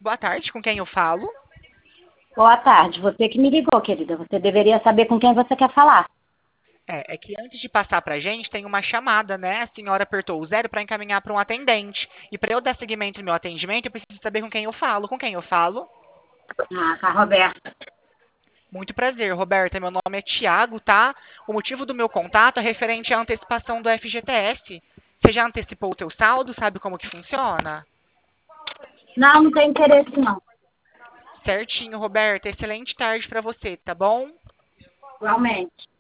Boa tarde, com quem eu falo? Boa tarde, você que me ligou, querida. Você deveria saber com quem você quer falar. É que antes de passar pra gente, tem uma chamada, né? A senhora apertou o zero para encaminhar para um atendente. E para eu dar seguimento no meu atendimento, eu preciso saber com quem eu falo. Com quem eu falo? Ah, com a Roberta. Muito prazer, Roberta. Meu nome é Tiago, tá? O motivo do meu contato é referente à antecipação do FGTS. Você já antecipou o teu saldo? Sabe como que funciona? Não, não tem interesse, não. Certinho, Roberta. Excelente tarde para você, tá bom? Igualmente.